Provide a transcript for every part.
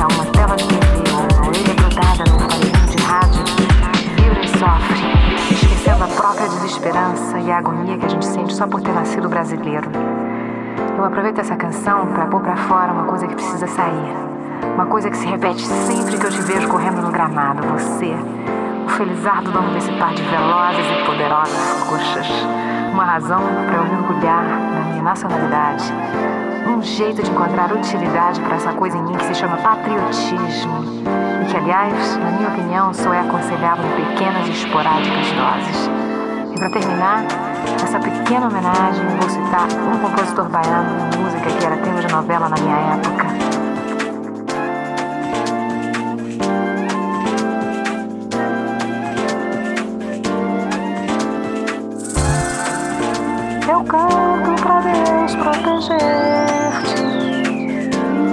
a uma tela de TV ou uma orelha grudada num aparelho de rádio, vibra e sofre, esquecendo a própria desesperança e a agonia que a gente sente só por ter nascido brasileiro. Eu aproveito essa canção para pôr pra fora uma coisa que precisa sair. Uma coisa que se repete sempre que eu te vejo correndo no gramado. Você, o felizardo dono desse par de velozes e poderosas coxas. Uma razão para eu mergulhar na minha nacionalidade. Um jeito de encontrar utilidade para essa coisa em mim que se chama patriotismo. E que, aliás, na minha opinião, só é aconselhável em pequenas e esporádicas doses. E para terminar, essa pequena homenagem, eu vou citar um compositor baiano, uma música que era tema de novela na minha época. Eu canto pra Deus proteger-te.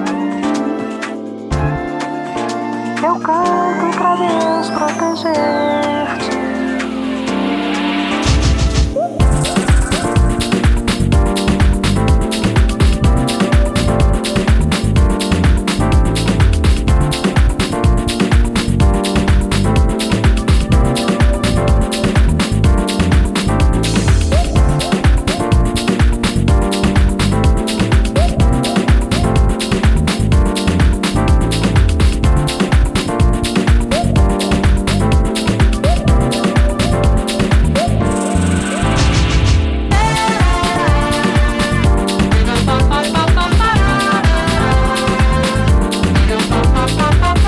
Eu canto pra Deus proteger-te.